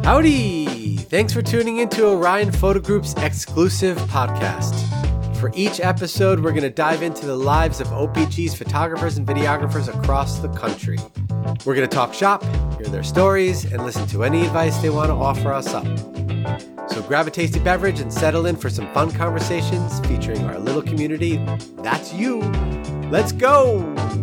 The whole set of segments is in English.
Howdy! Thanks for tuning into Orion Photo Group's exclusive podcast. For each episode, we're going to dive into the lives of OPG's photographers and videographers across the country. We're going to talk shop, hear their stories, and listen to any advice they want to offer us up. So grab a tasty beverage and settle in for some fun conversations featuring our little community. That's you. Let's go!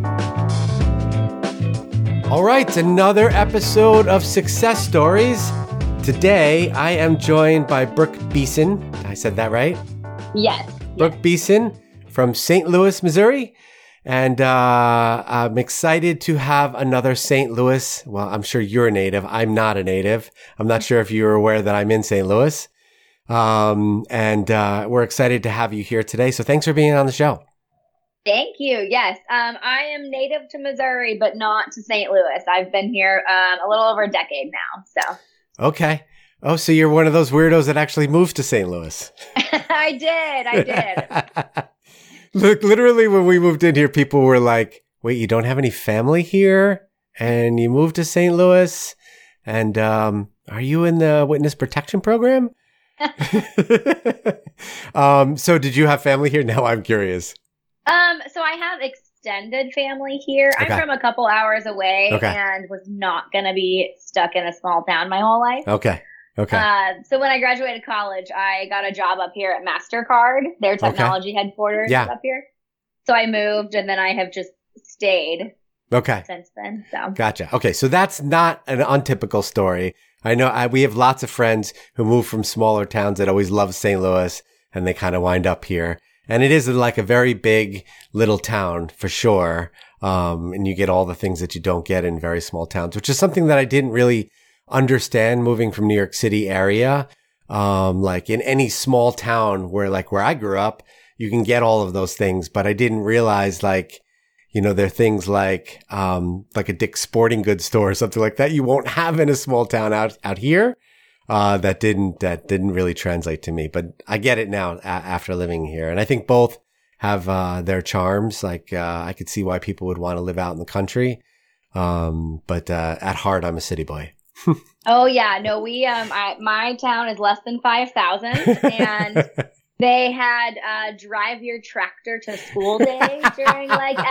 All right, another episode of Success Stories. Today, I am joined by Brooke Beeson. I said that right? Yes. Brooke Beeson from St. Louis, Missouri. And I'm excited to have another St. Louis. Well, I'm sure you're a native. I'm not a native. I'm not sure if you're aware that I'm in St. Louis. And we're excited to have you here today. So thanks for being on the show. Thank you. Yes. I am native to Missouri, but not to St. Louis. I've been here a little over a decade now. So. Okay. Oh, so you're one of those weirdos that actually moved to St. Louis. I did. Look, literally when we moved in here, people were like, wait, you don't have any family here? And you moved to St. Louis? And are you in the witness protection program? So did you have family here? Now I'm curious. So I have extended family here. Okay. I'm from a couple hours away and was not going to be stuck in a small town my whole life. Okay. So when I graduated college, I got a job up here at MasterCard, their technology headquarters up here. So I moved and then I have just stayed since then. So Gotcha. Okay. So that's not an untypical story. I know we have lots of friends who move from smaller towns that always love St. Louis and they kind of wind up here. And it is like a very big little town for sure. And you get all the things that you don't get in very small towns, which is something that I didn't really understand moving from New York City area. Like in any small town where I grew up, you can get all of those things, but I didn't realize there are things like a Dick's Sporting Goods store or something like that you won't have in a small town out here. That didn't really translate to me, but I get it now after living here. And I think both have, their charms. I could see why people would want to live out in the country. But at heart, I'm a city boy. Oh yeah, no, my town is less than 5,000 and they had drive your tractor to school day during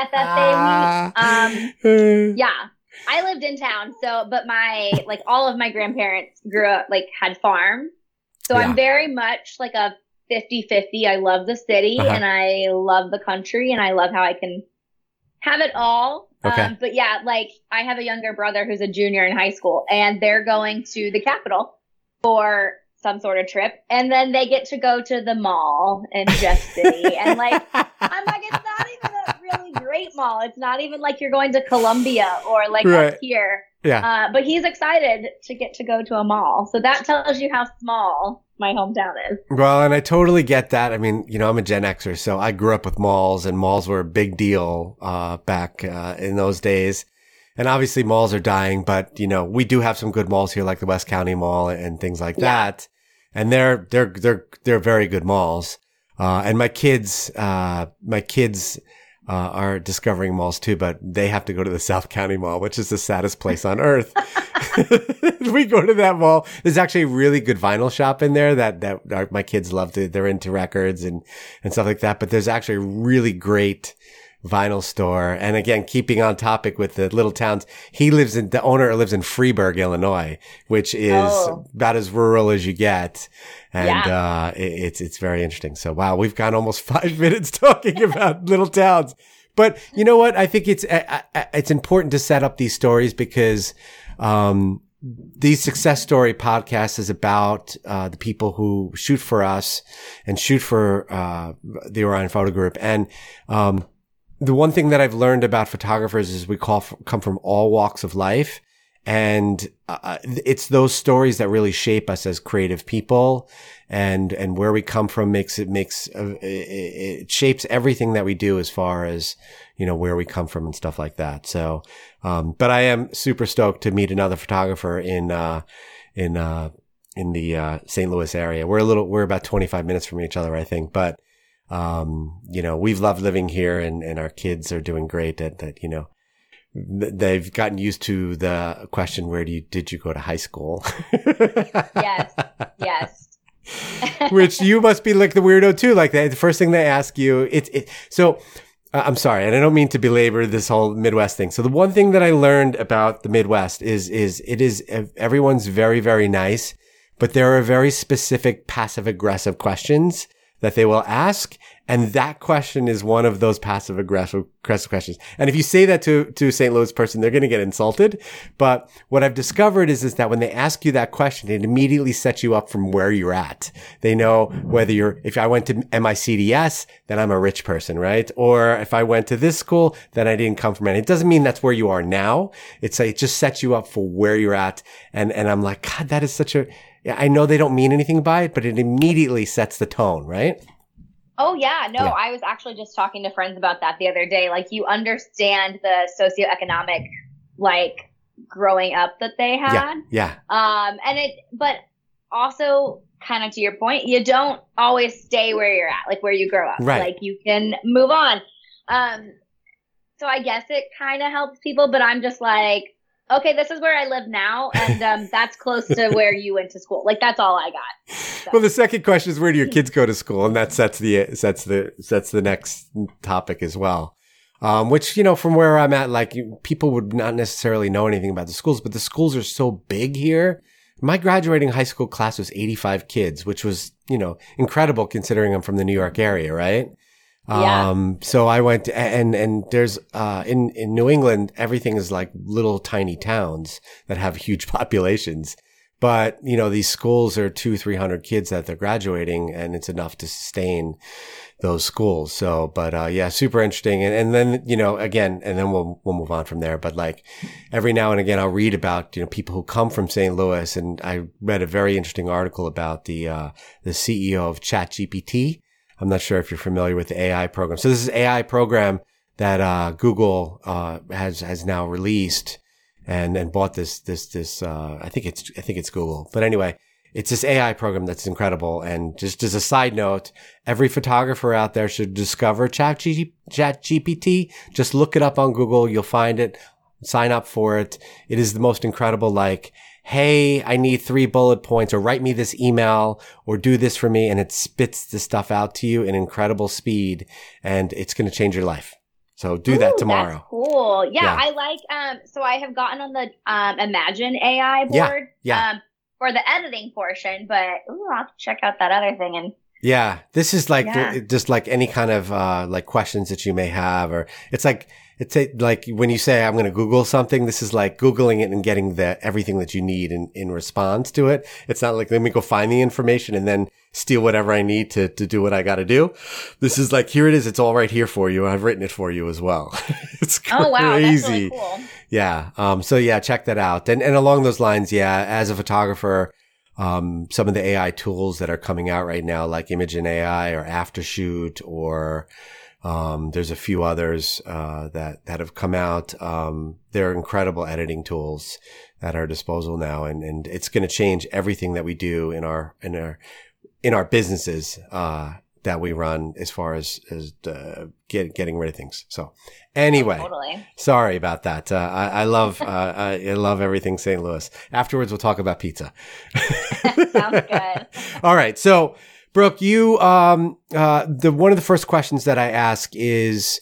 FFA week. Yeah. I lived in town, but all of my grandparents grew up, had farms. So I'm very much like a 50-50. I love the city and I love the country and I love how I can have it all. Okay. But yeah, I have a younger brother who's a junior in high school and they're going to the Capitol for some sort of trip. And then they get to go to the mall in Jeff City. And I'm like, it's not even a really great mall. It's not even like you're going to Columbia or up here. Yeah. But he's excited to get to go to a mall. So that tells you how small my hometown is. Well, and I totally get that. I mean, I'm a Gen Xer, so I grew up with malls and malls were a big deal, back, in those days. And obviously malls are dying, but we do have some good malls here like the West County Mall and things like that. And they're very good malls. And my kids are discovering malls too, but they have to go to the South County Mall, which is the saddest place on earth. We go to that mall. There's actually a really good vinyl shop in there that my kids love they're into records and stuff like that. But there's actually a really great vinyl store. And again, keeping on topic with the little towns, the owner lives in Freeburg, Illinois, which is about as rural as you get. And, it's very interesting. So wow, we've gone almost 5 minutes talking about little towns. But you know what? I think it's important to set up these stories because, these success story podcasts is about, the people who shoot for us and shoot for, the Orion Photo Group. And, the one thing that I've learned about photographers is we come from all walks of life. And, it's those stories that really shape us as creative people and where we come from it shapes everything that we do as far as, where we come from and stuff like that. So, but I am super stoked to meet another photographer in the St. Louis area. We're about 25 minutes from each other, I think, but, we've loved living here and our kids are doing great at that, they've gotten used to the question, did you go to high school? Yes. Yes. Which you must be like the weirdo too. Like the first thing they ask you, so I'm sorry, and I don't mean to belabor this whole Midwest thing. So the one thing that I learned about the Midwest is everyone's very, very nice, but there are very specific passive aggressive questions that they will ask. And that question is one of those passive aggressive questions. And if you say that to a St. Louis person, they're going to get insulted. But what I've discovered is that when they ask you that question, it immediately sets you up from where you're at. They know whether if I went to MICDS, then I'm a rich person, right? Or if I went to this school, then I didn't come from it. It doesn't mean that's where you are now. It just sets you up for where you're at. And I'm like, God, that is I know they don't mean anything by it, but it immediately sets the tone, right? Oh, yeah. No, I was actually just talking to friends about that the other day. Like, you understand the socioeconomic, like, growing up that they had. Yeah. But also, kind of to your point, you don't always stay where you're at, like where you grow up. Right. Like, you can move on. So I guess it kind of helps people, but I'm just like, okay, this is where I live now, and that's close to where you went to school. Like, that's all I got. So. Well, the second question is, where do your kids go to school? And that sets the next topic as well. Which, from where I'm at, like, people would not necessarily know anything about the schools, but the schools are so big here. My graduating high school class was 85 kids, which was, incredible considering I'm from the New York area, right? Yeah. So I went and there's, in New England, everything is like little tiny towns that have huge populations. But, these schools are 200-300 kids that they're graduating, and it's enough to sustain those schools. So, but, super interesting. And then, again, and then we'll move on from there. But like every now and again, I'll read about, people who come from St. Louis. And I read a very interesting article about the CEO of ChatGPT. I'm not sure if you're familiar with the AI program. So this is AI program that Google has now released and bought this I think it's Google. But anyway, it's this AI program that's incredible. And just as a side note, every photographer out there should discover ChatGPT. Just look it up on Google, you'll find it. Sign up for it. It is the most incredible, like, hey, I need 3 bullet points, or write me this email, or do this for me. And it spits the stuff out to you in incredible speed, and it's going to change your life. So do that tomorrow. That's cool. Yeah. I like, so I have gotten on the Imagine AI board for the editing portion, but I'll have to check out that other thing. And yeah, this is like just like any kind of like questions that you may have, or it's like when you say I'm going to Google something, this is like Googling it and getting everything that you need in response to it. It's not like, let me go find the information and then steal whatever I need to do what I got to do. This is like, here it is. It's all right here for you. I've written it for you as well. It's crazy. Oh, wow. That's really cool. Yeah. So yeah, check that out. And along those lines, as a photographer, some of the AI tools that are coming out right now, like Imagen AI or Aftershoot, or there's a few others that have come out. They're incredible editing tools at our disposal now, and it's going to change everything that we do in our businesses that we run, as far as getting rid of things. So anyway, totally. Sorry about that. I love everything St. Louis. Afterwards, we'll talk about pizza. Sounds good. All right. So Brooke, you, one of the first questions that I ask is,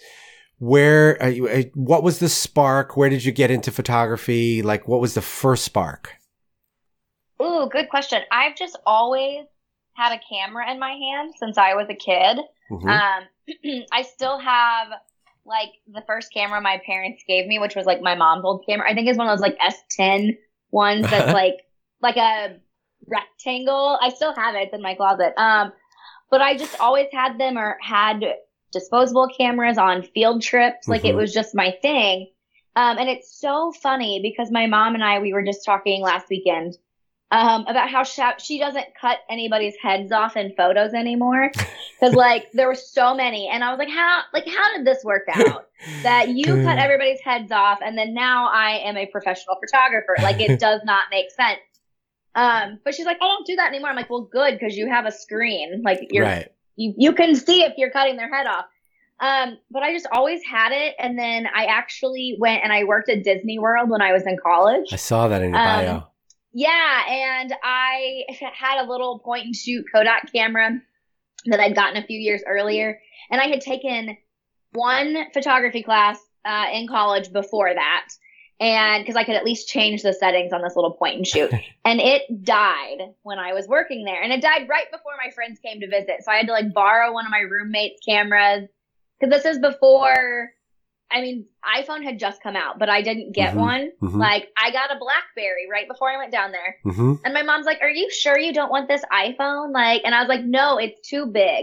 what was the spark? Where did you get into photography? Like, what was the first spark? Ooh, good question. I've just always had a camera in my hand since I was a kid. Mm-hmm. I still have like the first camera my parents gave me, which was like my mom's old camera. I think it's one of those like S10 ones that's like a rectangle. I still have it. It's in my closet. But I just always had them, or had disposable cameras on field trips. Like, it was just my thing. And it's so funny because my mom and we were just talking last weekend about how she doesn't cut anybody's heads off in photos anymore. Cause like there were so many, and I was like, how did this work out that you cut everybody's heads off? And then now I am a professional photographer. Like, it does not make sense. But she's like, I don't do that anymore. I'm like, well, good. Cause you have a screen. Like, you can see if you're cutting their head off. But I just always had it. And then I actually went and I worked at Disney World when I was in college. I saw that in your bio. Yeah, and I had a little point and shoot Kodak camera that I'd gotten a few years earlier. And I had taken one photography class in college before that. And because I could at least change the settings on this little point and shoot. And it died when I was working there. And it died right before my friends came to visit. So I had to like borrow one of my roommate's cameras. Because this is before, I mean, iPhone had just come out, but I didn't get one. Like, I got a BlackBerry right before I went down there. And my mom's like, are you sure you don't want this iPhone? Like, and I was like, no, it's too big.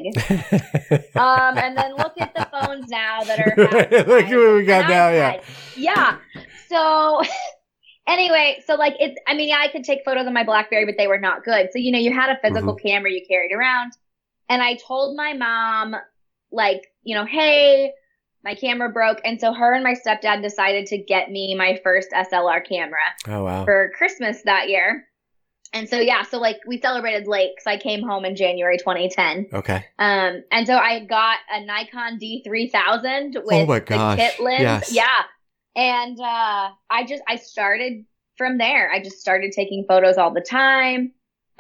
And then look at the phones now that are. Look at what we got now, yeah. Yeah. So anyway, so like, I could take photos on my BlackBerry, but they were not good. So, you had a physical camera you carried around. And I told my mom, like, hey, my camera broke. And so her and my stepdad decided to get me my first SLR camera for Christmas that year. And so, yeah, so like we celebrated late because I came home in January 2010. Okay. And so I got a Nikon D3000 with the kit lens. Yes. Yeah. And I started from there. I just started taking photos all the time.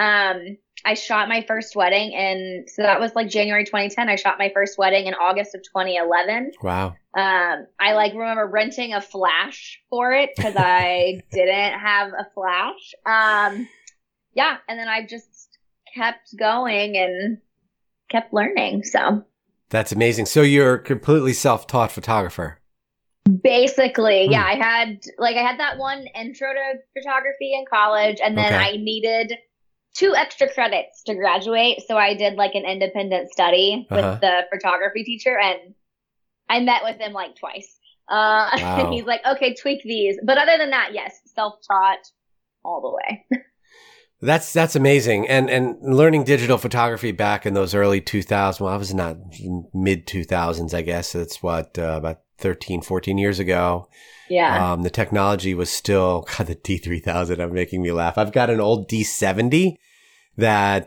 I shot my first wedding, and so that was like January 2010. I shot my first wedding in August of 2011. Wow. I remember renting a flash for it because I didn't have a flash. Yeah, and then I just kept going and kept learning. So that's amazing. So you're a completely self-taught photographer. Basically, yeah. I had that one intro to photography in college, and then I needed 2 extra credits to graduate. So I did like an independent study with the photography teacher, and I met with him like twice. And he's like, okay, tweak these. But other than that, yes, self-taught all the way. That's amazing. And learning digital photography back in those early 2000s, well, I was not mid 2000s, I guess. That's about 13, 14 years ago. Yeah. The technology was still, God, the D3000, I'm making me laugh. I've got an old D70 that,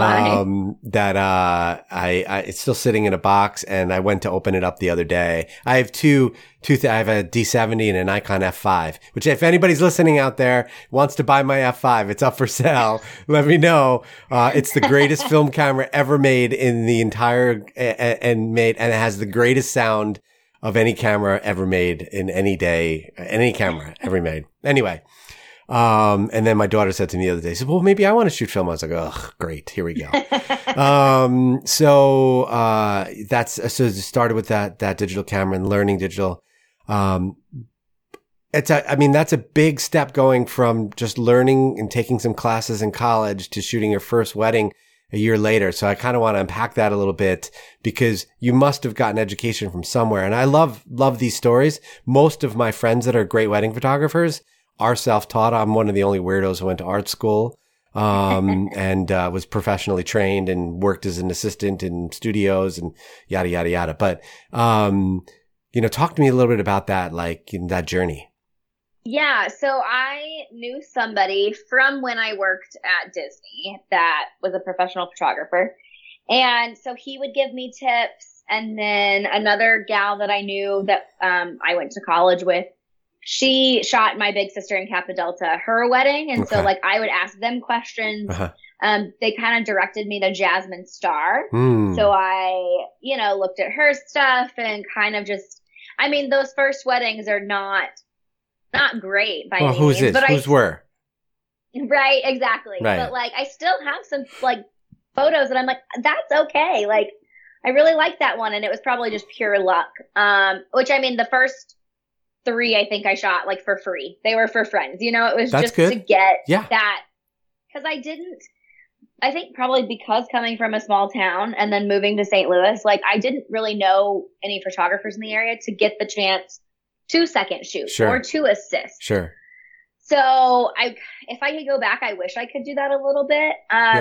it's still sitting in a box, and I went to open it up the other day. I have I have a D70 and a Nikon F5, which if anybody's listening out there wants to buy my F5, it's up for sale. Let me know. It's the greatest film camera ever made in the entire, and it has the greatest sound of any camera ever made in any day, any camera ever made. Anyway. And then my daughter said to me the other day, well, maybe I want to shoot film. I was like, oh, great. Here we go. So it started with that digital camera and learning digital. That's a big step going from just learning and taking some classes in college to shooting your first wedding a year later. So I kind of want to unpack that a little bit, because you must have gotten education from somewhere. And I love these stories. Most of my friends that are great wedding photographers are self-taught. I'm one of the only weirdos who went to art school, and was professionally trained and worked as an assistant in studios and yada, yada, yada. But, talk to me a little bit about that, like in that journey. Yeah. So I knew somebody from when I worked at Disney that was a professional photographer. And so he would give me tips. And then another gal that I knew that, I went to college with, she shot my big sister in Kappa Delta, her wedding. And so like I would ask them questions. They kind of directed me to Jasmine Star. So I, looked at her stuff and kind of just, those first weddings are not great by any means. Who's were? Right, exactly. Right. But like I still have some like photos that I'm like, that's okay. Like I really like that one. And it was probably just pure luck. Which the first 3 I think I shot like for free. They were for friends. It was That's just good. to get Yeah. that. Because I think probably because coming from a small town and then moving to St. Louis, like I didn't really know any photographers in the area to get the chance to second shoot or to assist. Sure. So if I could go back, I wish I could do that a little bit.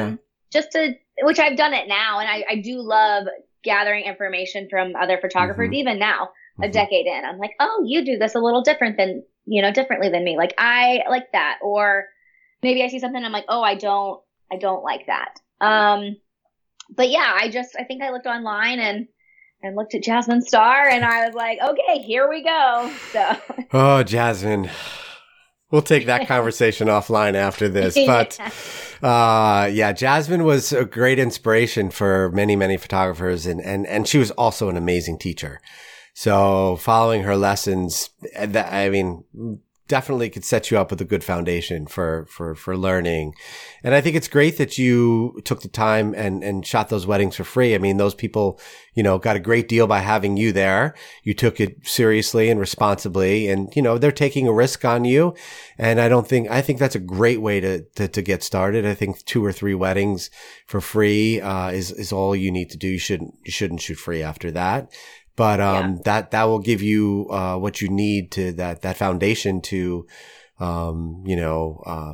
Which I've done it now. And I do love gathering information from other photographers, even now. A decade in, I'm like, oh, you do this a little differently than me. Like, I like that. Or maybe I see something, I'm like, oh, I don't like that. But yeah, I think I looked online and and looked at Jasmine Star, and I was like, okay, here we go. So. Oh, Jasmine. We'll take that conversation offline after this. But yeah, Jasmine was a great inspiration for many, many photographers. And she was also an amazing teacher. So following her lessons, I mean, definitely could set you up with a good foundation for learning. And I think it's great that you took the time and shot those weddings for free. I mean, those people, you know, got a great deal by having you there. You took it seriously and responsibly, and, you know, they're taking a risk on you. And I think that's a great way to get started. I think 2 or 3 weddings for free, is all you need to do. You shouldn't shoot free after that. But, that will give you, what you need to that foundation to, you know,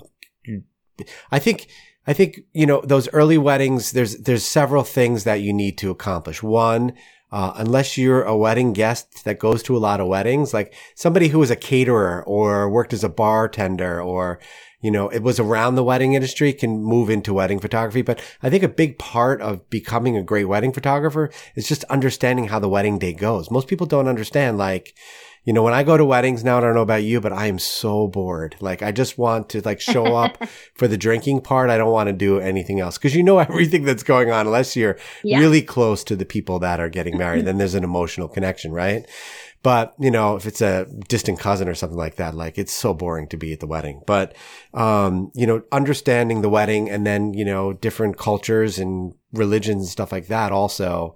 I think, you know, those early weddings, there's several things that you need to accomplish. One, unless you're a wedding guest that goes to a lot of weddings, like somebody who was a caterer or worked as a bartender or, you know, it was around the wedding industry can move into wedding photography. But I think a big part of becoming a great wedding photographer is just understanding how the wedding day goes. Most people don't understand, like, you know, when I go to weddings now, I don't know about you, but I am so bored. Like, I just want to like show up for the drinking part. I don't want to do anything else because you know everything that's going on unless you're really close to the people that are getting married. Then there's an emotional connection, right? But, you know, if it's a distant cousin or something like that, like it's so boring to be at the wedding. But, you know, understanding the wedding and then, you know, different cultures and religions and stuff like that also,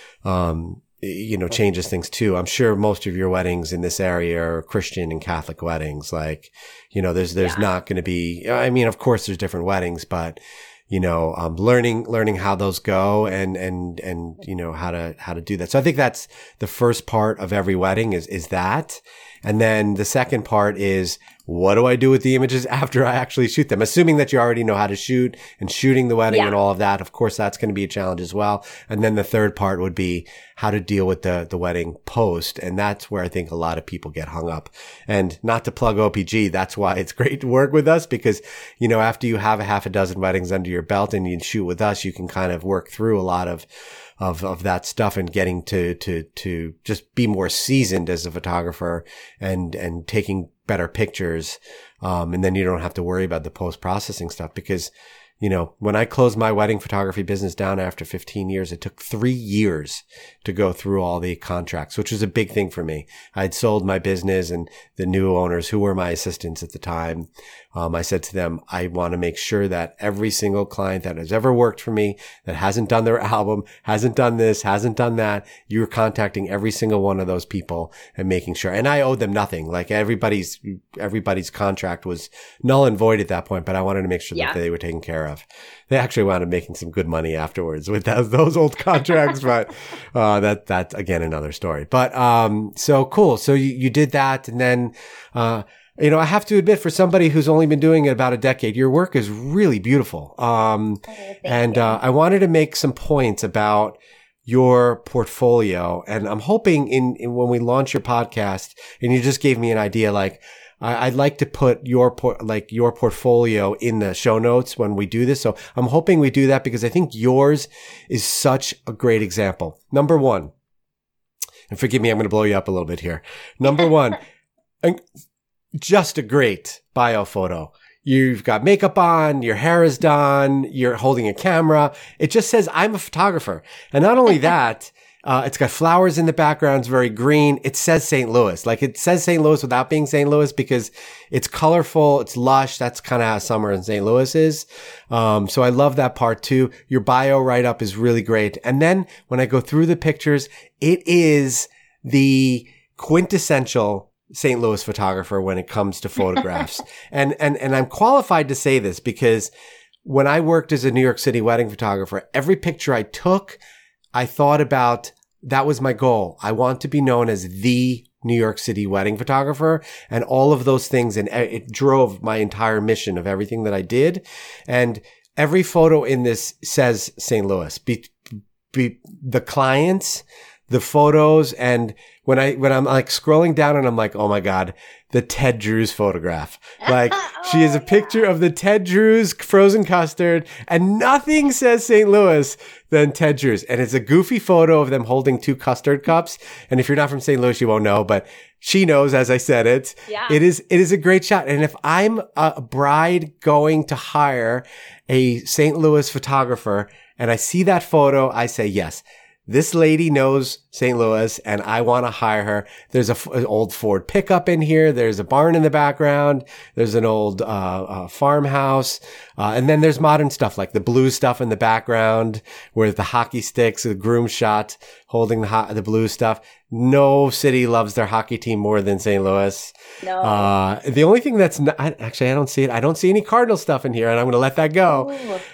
you know, changes things too. I'm sure most of your weddings in this area are Christian and Catholic weddings. Like, you know, there's not going to be, I mean, of course there's different weddings, but, you know, learning how those go and, you know, how to do that. So I think that's the first part of every wedding is that. And then the second part is, what do I do with the images after I actually shoot them? Assuming that you already know how to shoot and shooting the wedding and all of that. Of course, that's going to be a challenge as well. And then the third part would be how to deal with the wedding post. And that's where I think a lot of people get hung up. And not to plug OPG, that's why it's great to work with us because, you know, after you have a half a dozen weddings under your belt and you shoot with us, you can kind of work through a lot of that stuff and getting to just be more seasoned as a photographer and taking better pictures. And then you don't have to worry about the post-processing stuff because, you know, when I closed my wedding photography business down after 15 years, it took 3 years to go through all the contracts, which was a big thing for me. I'd sold my business and the new owners who were my assistants at the time, I said to them, I want to make sure that every single client that has ever worked for me that hasn't done their album, hasn't done this, hasn't done that, you're contacting every single one of those people and making sure. And I owed them nothing. Like everybody's contract was null and void at that point, but I wanted to make sure that they were taken care of. They actually wound up making some good money afterwards with those old contracts, but that's again another story. But so cool. So you did that, and then you know, I have to admit, for somebody who's only been doing it about a decade, your work is really beautiful. And I wanted to make some points about your portfolio, and I'm hoping in when we launch your podcast, and you just gave me an idea, like I'd like to put your portfolio in the show notes when we do this. So I'm hoping we do that because I think yours is such a great example. Number one, and forgive me, I'm going to blow you up a little bit here. Number one, just a great bio photo. You've got makeup on, your hair is done, you're holding a camera. It just says, I'm a photographer. And not only that, it's got flowers in the background. It's very green. It says St. Louis. Like it says St. Louis without being St. Louis because it's colorful. It's lush. That's kind of how summer in St. Louis is. So I love that part too. Your bio write-up is really great. And then when I go through the pictures, it is the quintessential St. Louis photographer when it comes to photographs. And I'm qualified to say this because when I worked as a New York City wedding photographer, every picture I took, I thought about, that was my goal. I want to be known as the New York City wedding photographer and all of those things. And it drove my entire mission of everything that I did. And every photo in this says St. Louis. The clients, the photos, and when I'm like scrolling down and I'm like, oh my God, the Ted Drewes photograph. Like she is a picture of the Ted Drewes frozen custard, and nothing says St. Louis than Ted Drewes. And it's a goofy photo of them holding 2 custard cups. And if you're not from St. Louis, you won't know, but she knows, as I said it. Yeah. It is a great shot. And if I'm a bride going to hire a St. Louis photographer and I see that photo, I say, yes, this lady knows St. Louis and I want to hire her. There's an old Ford pickup in here. There's a barn in the background. There's an old farmhouse. And then there's modern stuff like the blue stuff in the background where the hockey sticks, the groom shot holding the blue stuff. No city loves their hockey team more than St. Louis. No. The only thing that's not, actually, I don't see it. I don't see any Cardinal stuff in here, and I'm going to let that go.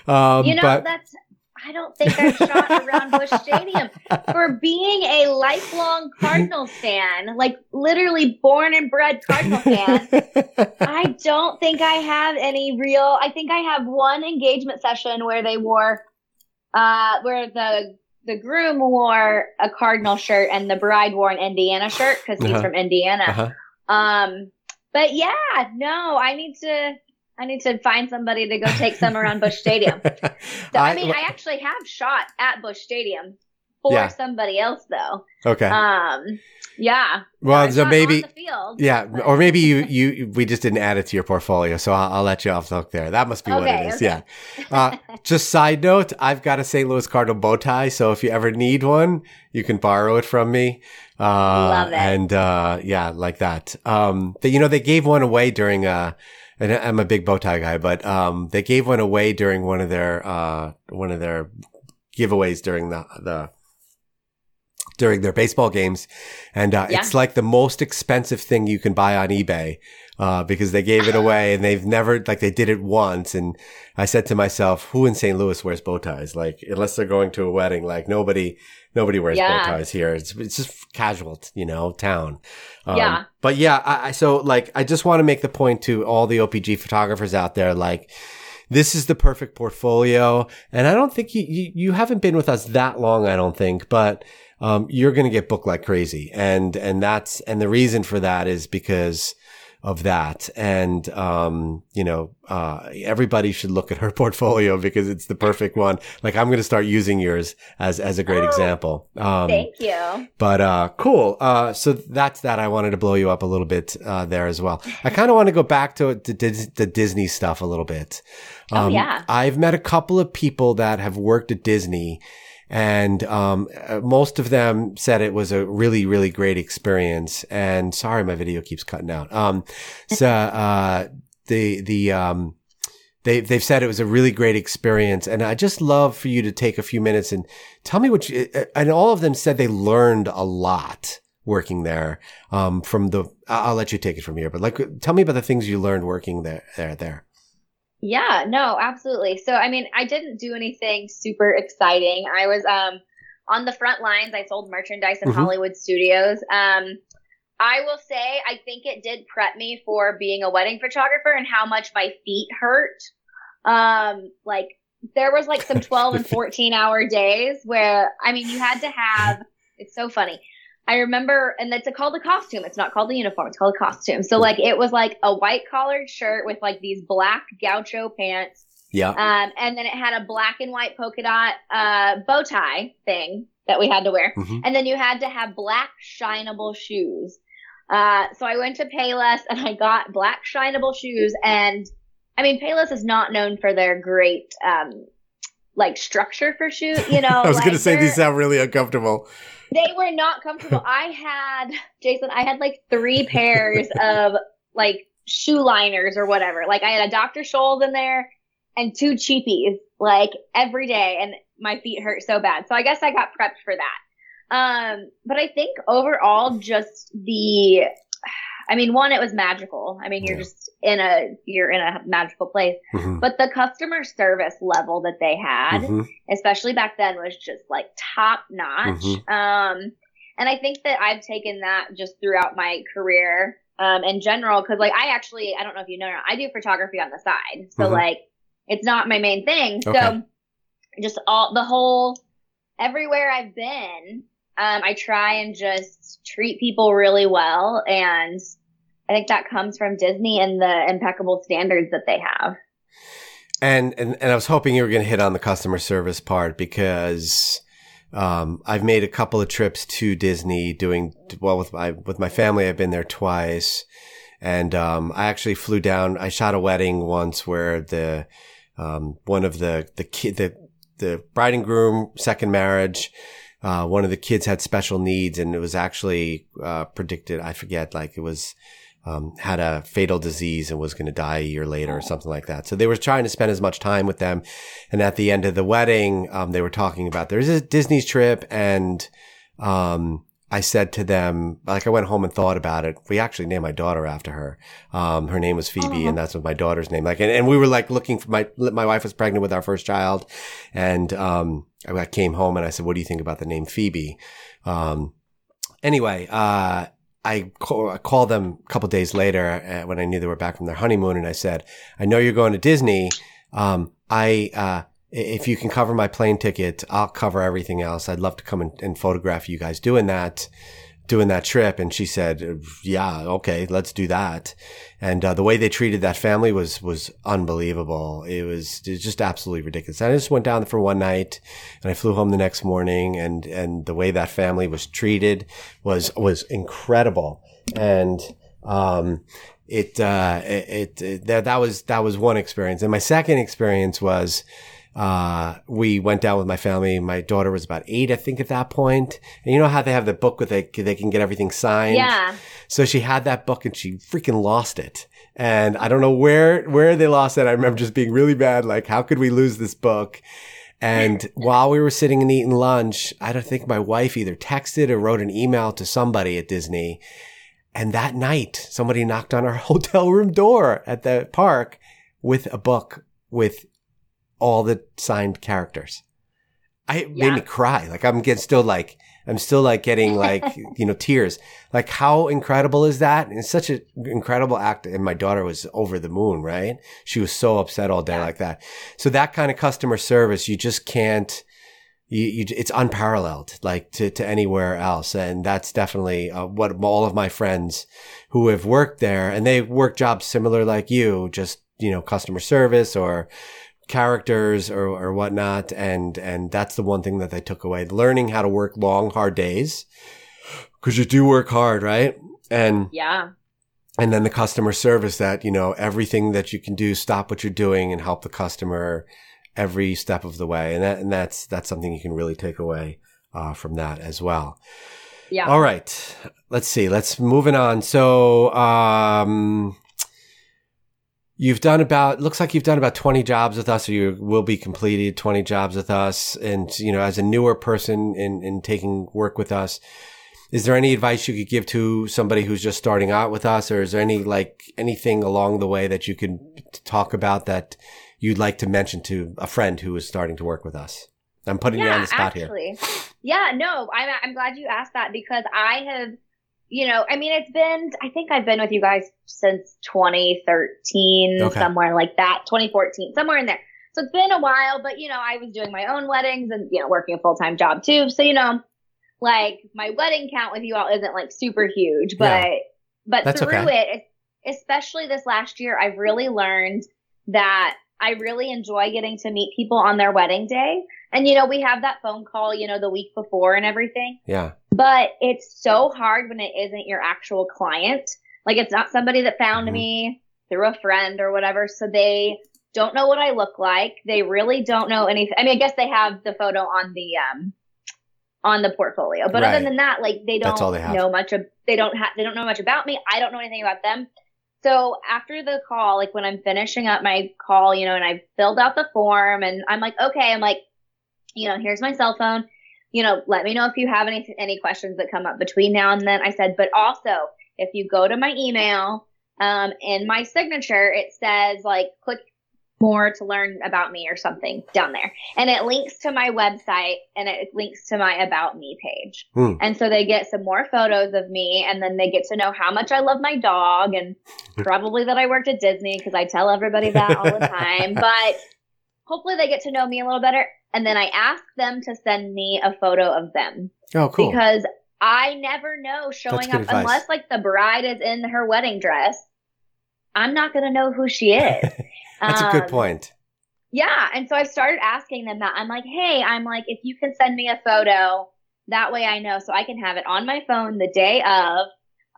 I don't think I shot around Busch Stadium. For being a lifelong Cardinals fan, like literally born and bred Cardinal fan, I don't think I have any real. I think I have one engagement session where they wore, where the groom wore a Cardinal shirt and the bride wore an Indiana shirt because he's from Indiana. But yeah, no, I need to find somebody to go take some around Busch Stadium. So, I actually have shot at Busch Stadium for somebody else though. Okay. Yeah. Well, so maybe, on the field, or maybe we just didn't add it to your portfolio. So I'll let you off the hook there. That must be what it is. Okay. Yeah. Just side note, I've got a St. Louis Cardinal bow tie. So if you ever need one, you can borrow it from me. Love it. And, like that. They gave one away during, and I'm a big bow tie guy, but, they gave one away during one of their giveaways during their baseball games. And, it's like the most expensive thing you can buy on eBay, because they gave it away and they've never, like they did it once. And I said to myself, who in St. Louis wears bow ties? Like, unless they're going to a wedding, like nobody wears bow ties here. It's just casual, town. But yeah, I just want to make the point to all the OPG photographers out there, like, this is the perfect portfolio. And I don't think you haven't been with us that long, I don't think, but, you're going to get booked like crazy. And the reason for that is because of that. And, everybody should look at her portfolio because it's the perfect one. Like, I'm going to start using yours as a great example. Thank you. But, cool. So that's that. I wanted to blow you up a little bit, there as well. I kind of want to go back to the Disney stuff a little bit. I've met a couple of people that have worked at Disney, and most of them said it was a really, really great experience. And sorry, my video keeps cutting out. They've said it was a really great experience. And I just love for you to take a few minutes and tell me and all of them said they learned a lot working there. I'll let you take it from here, but tell me about the things you learned working there. Yeah, no, absolutely. So, I didn't do anything super exciting. I was on the front lines. I sold merchandise in Hollywood studios. I will say, I think it did prep me for being a wedding photographer and how much my feet hurt. There was some 12 and 14 hour days where, you had to have, it's so funny. I remember, and it's called a costume. It's not called a uniform. It's called a costume. So it was a white collared shirt with these black gaucho pants. Yeah. And then it had a black and white polka dot, bow tie thing that we had to wear. Mm-hmm. And then you had to have black shinable shoes. So I went to Payless and I got black shinable shoes. And Payless is not known for their great, structure for shoes, I was going to say these sound really uncomfortable. They were not comfortable. I had 3 pairs of shoe liners or whatever. I had a Dr. Scholl's in there and 2 cheapies every day, and my feet hurt so bad. So I guess I got prepped for that. But I think overall just one, it was magical. You're in a magical place, but the customer service level that they had, especially back then, was just top notch. And I think that I've taken that just throughout my career, in general. Cause I don't know if you know, I do photography on the side. So it's not my main thing. Okay. So just everywhere I've been, I try and just treat people really well. And I think that comes from Disney and the impeccable standards that they have. And I was hoping you were going to hit on the customer service part because I've made a couple of trips to Disney doing well with my family. I've been there twice. And I actually flew down. I shot a wedding once where the one of the bride and groom, second marriage, one of the kids had special needs, and it was actually predicted, I forget, like it was had a fatal disease and was going to die a year later or something like that. So they were trying to spend as much time with them. And at the end of the wedding, they were talking about there's a Disney trip, and I said to them, like, I went home and thought about it. We actually named my daughter after her. Her name was Phoebe, and that's what my daughter's name. Like, and we were like looking for my wife was pregnant with our first child. And, I came home and I said, what do you think about the name Phoebe? Anyway, I called them a couple days later when I knew they were back from their honeymoon. And I said, I know you're going to Disney. If you can cover my plane ticket, I'll cover everything else. I'd love to come and photograph you guys doing that trip. And she said, yeah, okay, let's do that. And the way they treated that family was unbelievable. It was just absolutely ridiculous. I just went down for one night and I flew home the next morning, and the way that family was treated was incredible. And that was one experience. And my second experience was we went down with my family. My daughter was about 8, I think, at that point. And you know how they have the book where they can get everything signed? Yeah. So she had that book and she freaking lost it. And I don't know where they lost it. I remember just being really bad. Like, how could we lose this book? And while we were sitting and eating lunch, I don't think my wife either texted or wrote an email to somebody at Disney. And that night, somebody knocked on our hotel room door at the park with a book with all the signed characters. It made me cry. Like, I'm still getting like, tears. Like, how incredible is that? And it's such an incredible act. And my daughter was over the moon, right? She was so upset all day like that. So that kind of customer service, you just can't, it's unparalleled, like to anywhere else. And that's definitely what all of my friends who have worked there, and they work jobs similar like you, just, customer service or characters or whatnot. And that's the one thing that they took away, learning how to work long, hard days, because you do work hard, right? And and then the customer service that, everything that you can do, stop what you're doing and help the customer every step of the way. And that's something you can really take away from that as well. Yeah. All right. Let's see. Let's moving on. So, looks like you've done about 20 jobs with us, or you will be completed 20 jobs with us. And, as a newer person in taking work with us, is there any advice you could give to somebody who's just starting out with us? Or is there anything along the way that you could talk about that you'd like to mention to a friend who is starting to work with us? I'm putting you on the spot here. Yeah, no, I'm glad you asked that, because I have, I think I've been with you guys since 2013, somewhere like that, 2014, somewhere in there. So it's been a while, but, I was doing my own weddings and, working a full-time job too. So, like, my wedding count with you all isn't like super huge, but through it, especially this last year, I've really learned that I really enjoy getting to meet people on their wedding day. And, we have that phone call, the week before and everything. Yeah. But it's so hard when it isn't your actual client. Like, it's not somebody that found me through a friend or whatever. So they don't know what I look like. They really don't know anything. I mean, I guess they have the photo on the portfolio, but other than that, like, they don't know much. They don't know much about me. I don't know anything about them. So after the call, like, when I'm finishing up my call, and I've filled out the form and I'm like, okay, here's my cell phone, let me know if you have any questions that come up between now and then. I said, but also, if you go to my email, in my signature, it says, like, click more to learn about me or something down there. And it links to my website and it links to my About Me page. And so they get some more photos of me, and then they get to know how much I love my dog, and probably that I worked at Disney, because I tell everybody that all the time. But hopefully they get to know me a little better. And then I ask them to send me a photo of them. Oh, cool. Because I never know showing up advice. unless like the bride is in her wedding dress. I'm not going to know who she is. That's a good point. Yeah. And so I've started asking them that. I'm like, hey, if you can send me a photo, that way I know so I can have it on my phone the day of.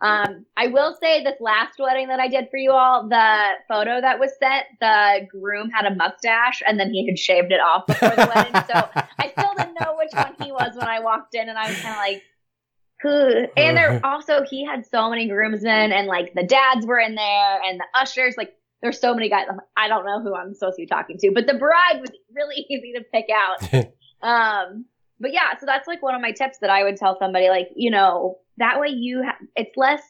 I will say this last wedding that I did for you all, the photo that was sent, the groom had a mustache and then he had shaved it off before the wedding. So I still didn't know which one he was when I walked in, and I was kind of like, who? And there also, he had so many groomsmen, and like the dads were in there and the ushers, like there's so many guys. I don't know who I'm supposed to be talking to, but the bride was really easy to pick out. But yeah, so that's like one of my tips that I would tell somebody, like, that way it's less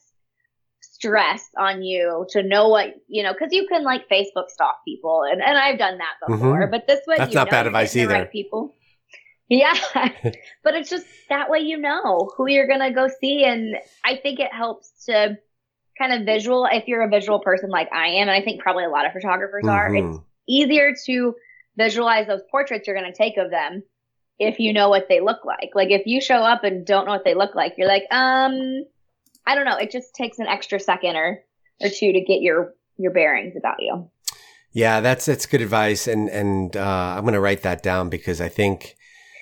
stress on you to know what, because you can like Facebook stalk people, and I've done that before, but this way that's not bad advice either. Right people. Yeah, but it's just that way who you're going to go see, and I think it helps to kind of if you're a visual person like I am, and I think probably a lot of photographers are, it's easier to visualize those portraits you're going to take of them if you know what they look like. Like if you show up and don't know what they look like, you're like, I don't know. It just takes an extra second or two to get your bearings about you. Yeah, that's good advice. And I'm going to write that down, because I think,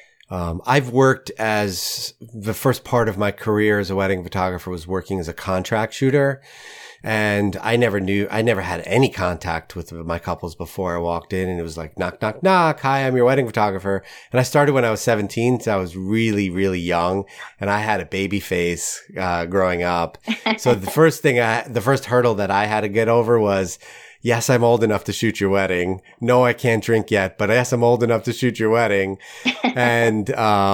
I've worked as the first part of my career as a wedding photographer was working as a contract shooter. And I never had any contact with my couples before I walked in, and it was like, knock, knock, knock. Hi, I'm your wedding photographer. And I started when I was 17. So I was really, really young, and I had a baby face, growing up. So the first hurdle that I had to get over was, yes, I'm old enough to shoot your wedding. No, I can't drink yet, but yes, I'm old enough to shoot your wedding. And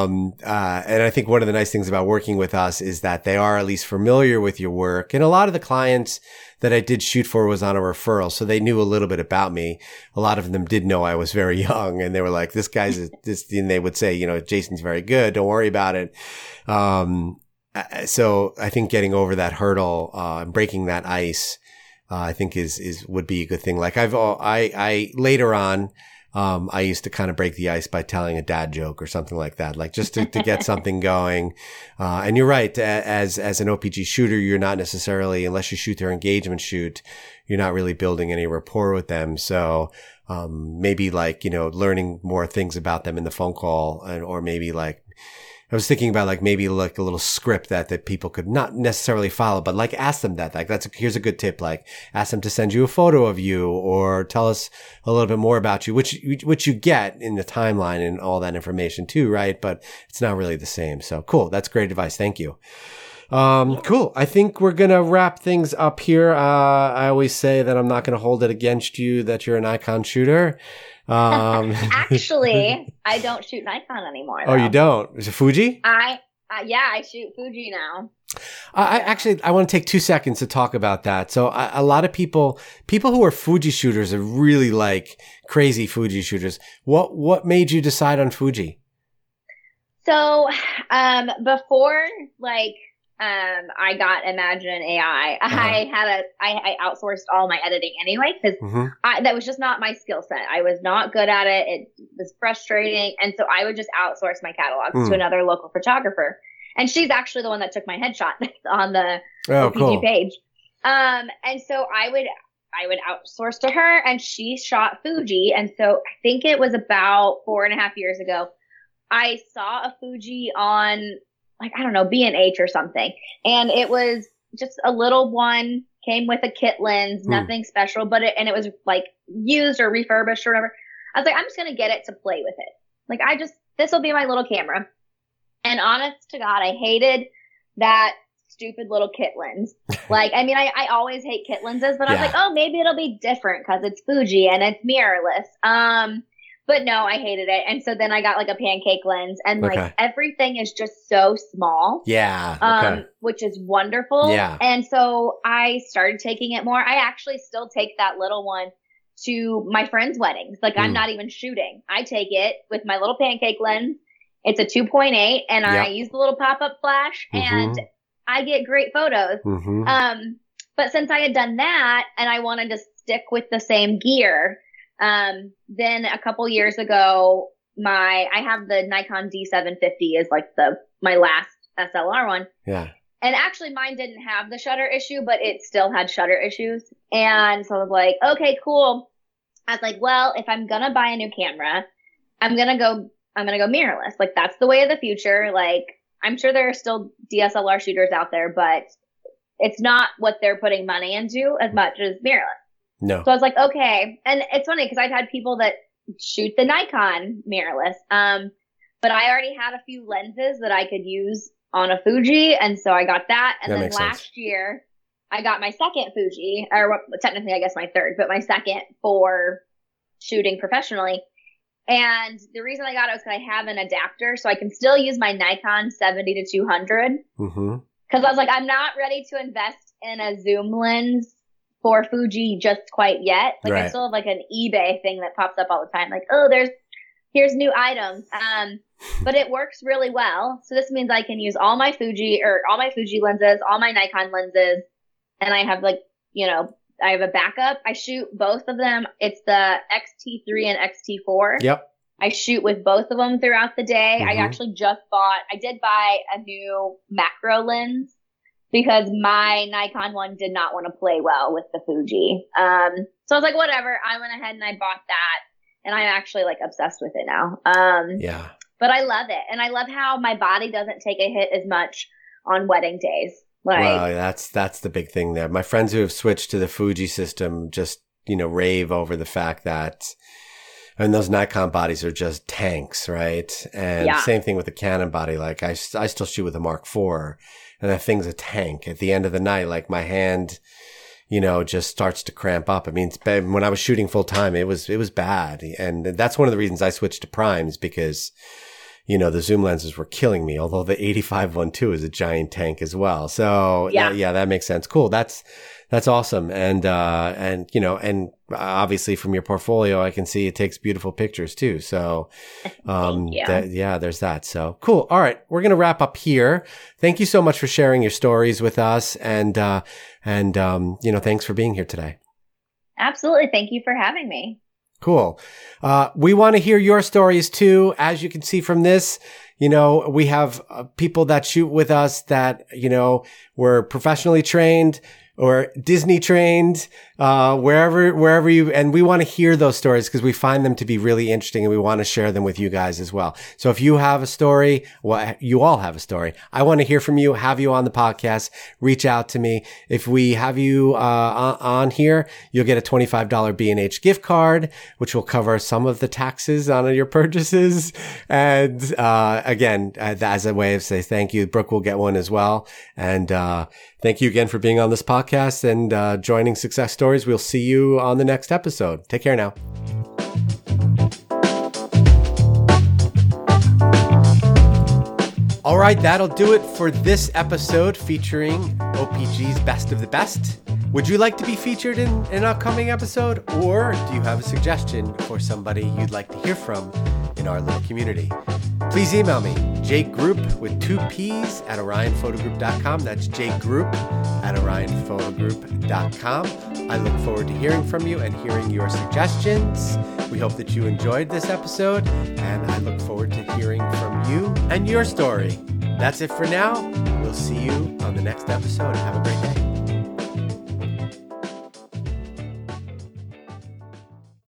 I think one of the nice things about working with us is that they are at least familiar with your work. And a lot of the clients that I did shoot for was on a referral, so they knew a little bit about me. A lot of them did know I was very young, and they were like, this guy's and they would say, Jason's very good. Don't worry about it. So I think getting over that hurdle, and breaking that ice, I think would be a good thing. Like I later on, I used to kind of break the ice by telling a dad joke or something like that, like just to get something going. And you're right. As an OPG shooter, you're not necessarily, unless you shoot their engagement shoot, you're not really building any rapport with them. So, maybe like, learning more things about them in the phone call, or maybe like, I was thinking about like maybe like a little script that people could not necessarily follow, but like ask them that. Like here's a good tip. Like ask them to send you a photo of you, or tell us a little bit more about you, which you get in the timeline and all that information too, right? But it's not really the same. So cool. That's great advice. Thank you. Cool. I think we're going to wrap things up here. I always say that I'm not going to hold it against you that you're an Nikon shooter. Actually, I don't shoot Nikon anymore, though. Oh, you don't? Is it Fuji? I shoot Fuji now. I want to take 2 seconds to talk about that. So a lot of people who are Fuji shooters are really like crazy Fuji shooters. What made you decide on Fuji? So, before I got Imagine AI, I outsourced all my editing anyway, because that was just not my skill set. I was not good at it. It was frustrating. And so I would just outsource my catalogs to another local photographer. And she's actually the one that took my headshot on the PG page. And so I would outsource to her, and she shot Fuji. And so I think it was about 4.5 years ago, I saw a Fuji on, I don't know, B&H or something. And it was just a little one, came with a kit lens, nothing special, but it was like used or refurbished or whatever. I was like, I'm just going to get it to play with it. Like this will be my little camera. And honest to God, I hated that stupid little kit lens. I always hate kit lenses, but I was like, oh, maybe it'll be different because it's Fuji and it's mirrorless. But no, I hated it. And so then I got like a pancake lens, and everything is just so small. Yeah. Which is wonderful. Yeah. And so I started taking it more. I actually still take that little one to my friends' weddings. Like I'm not even shooting. I take it with my little pancake lens. It's a 2.8, and I use the little pop-up flash, and I get great photos. But since I had done that and I wanted to stick with the same gear, Then a couple years ago, I have the Nikon D750 is like my last SLR one. Yeah. And actually mine didn't have the shutter issue, but it still had shutter issues. And so I was like, okay, cool. I was like, well, if I'm going to buy a new camera, I'm going to go mirrorless. Like that's the way of the future. Like I'm sure there are still DSLR shooters out there, but it's not what they're putting money into as much as mirrorless. No. So I was like, okay. And it's funny because I've had people that shoot the Nikon mirrorless. But I already had a few lenses that I could use on a Fuji. And so I got that. And then last year I got my second Fuji, or technically I guess my third, but my second for shooting professionally. And the reason I got it was because I have an adapter, so I can still use my Nikon 70 to 200. Mm-hmm. Because I was like, I'm not ready to invest in a zoom lens for Fuji just quite yet. Like I still have like an eBay thing that pops up all the time. Like, oh, here's new items. But it works really well. So this means I can use all my Fuji lenses, all my Nikon lenses. And I have I have a backup. I shoot both of them. It's the XT3 and XT4. Yep. I shoot with both of them throughout the day. Mm-hmm. I actually I did buy a new macro lens because my Nikon one did not want to play well with the Fuji. So I was like, whatever. I went ahead and I bought that, and I'm actually like obsessed with it now. Yeah. But I love it. And I love how my body doesn't take a hit as much on wedding days. Well, that's the big thing there. My friends who have switched to the Fuji system just, rave over the fact that, and those Nikon bodies are just tanks, right? And same thing with the Canon body. Like I still shoot with a Mark IV, and that thing's a tank. At the end of the night, like my hand, just starts to cramp up. I mean, when I was shooting full time, it was bad. And that's one of the reasons I switched to primes, because the zoom lenses were killing me, although the 85-1.2 is a giant tank as well. So that makes sense. Cool. That's awesome. And obviously from your portfolio, I can see it takes beautiful pictures too. So, there's that. So cool. All right. We're going to wrap up here. Thank you so much for sharing your stories with us. And thanks for being here today. Absolutely. Thank you for having me. Cool. We want to hear your stories too. As you can see from this, we have people that shoot with us that, were professionally trained or Disney trained, wherever you, and we want to hear those stories because we find them to be really interesting and we want to share them with you guys as well. So if you have a story, you all have a story. I want to hear from you, have you on the podcast, reach out to me. If we have you, on here, you'll get a $25 B&H gift card, which will cover some of the taxes on your purchases. And, again, as a way of say thank you, Brooke will get one as well. And, thank you again for being on this podcast and joining Success Stories. We'll see you on the next episode. Take care now. All right, that'll do it for this episode featuring OPG's Best of the Best. Would you like to be featured in an upcoming episode? Or do you have a suggestion for somebody you'd like to hear from in our little community? Please email me, jgroup with 2 P's at orionphotogroup.com. That's jgroup at orionphotogroup.com. I look forward to hearing from you and hearing your suggestions. We hope that you enjoyed this episode, and I look forward to hearing from you and your story. That's it for now. We'll see you on the next episode. Have a great day.